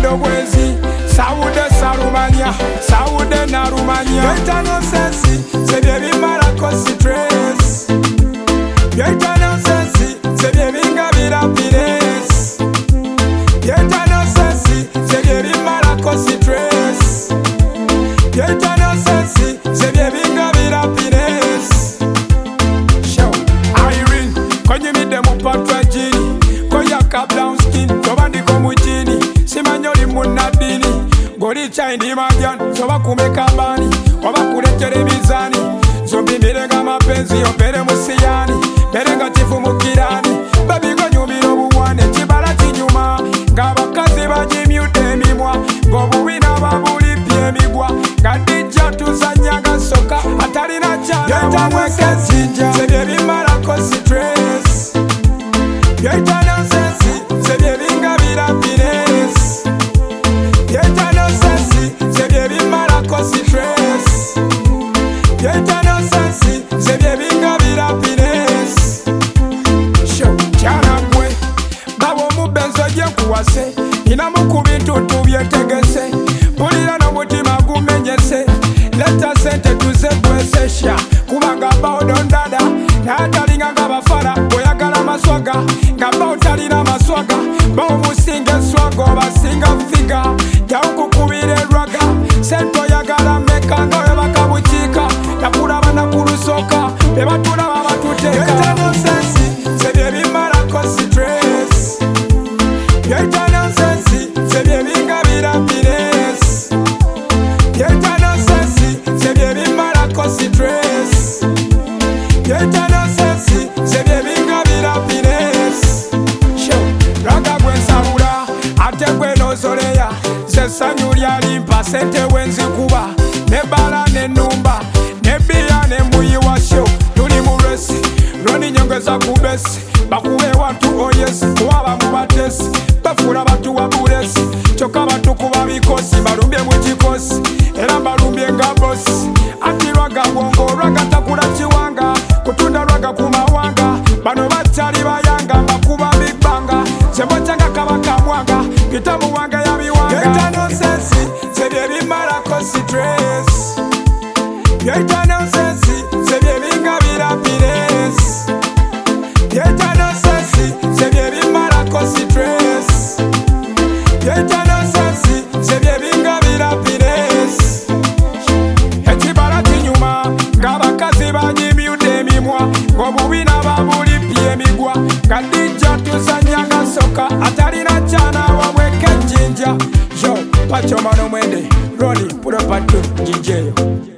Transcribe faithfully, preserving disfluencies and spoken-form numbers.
bwezi sawude salumanya sawude narumanya Beta nonsense sebye bimalako stress Beta nonsense sebye bingabira pires Beta nonsense sebye bimalako stress Beta nonsense sebye bingabira pires Show Irene konye mide mupatwa jini koya cap down skin tobandiko mujini simanyoli munadini goli chindi magyan soba kumeka bani oba kuletere bizani zombi mirenga mapenzi opere musiyani berenga chifu mukirani babigo nyumiro buwane chibala chinyuma ngabakazi bajimyute emimwa ngobubina babulipye emigwa ngadija tuzanyanga soka atalina chana wamwekezinja sebye bimalako stress Beta nonsense sebye bingabira pires Beta nonsense sebye bimalako stress Beta nonsense sebye bingabira pires Show kyana gwe babo mubenzo gye kuwase ina mu bintu tubyetegese pulira n'omutima gumenyese leta sente tuze kwesesha kubanga baodondada n'atalinga ng'abafala bweyagala maswaga nga baotalina maswaga baomusinga eswaga obasinga figa jawukukubira erwaga sente oyagala meka ngaoyo bakabukiika nakulaba nakulusoka bebatulaba batuteeka Beta nonsense sebye bimalako stress Beta nonsense sebye bingabira pires Beta nonsense sebye bimalako stress Beta nonsense sebye bingabira pires Show raga gwensabula ate gwe nozoleya zesanyu lyalimpa sente wenzikuba nebala nenumba nebiya nemuyiwa show tuli mu resi roni nyongeza kubesi bakube watu oyesi kuwaba mubatesi bafula batu wabulesi choka batu kuba bikosi balumbye mukikosi era balumbye nga bosi ati lwaga bwongo lwaga takula kiwanga kutunda lwaga kumawanga bano bakyali bayanga bakuba bibbanga kyebokyanga kabaka mwanga kitabu wanga yabiwanga Beta nonsense sebye bimalako stress Beta nonsense sebye bingabira pires Beta nonsense sebye bimalako stress Beta nonsense sebye bingabira pires ekibala kinyuma ng'abakazi banyimyude emimwa ng'obubina babulipye emigwa nga dijja tuzanyanga soka atalina kyana wamweka ejjinja yo pachoma n'omwende roni pulopatu jinjeyo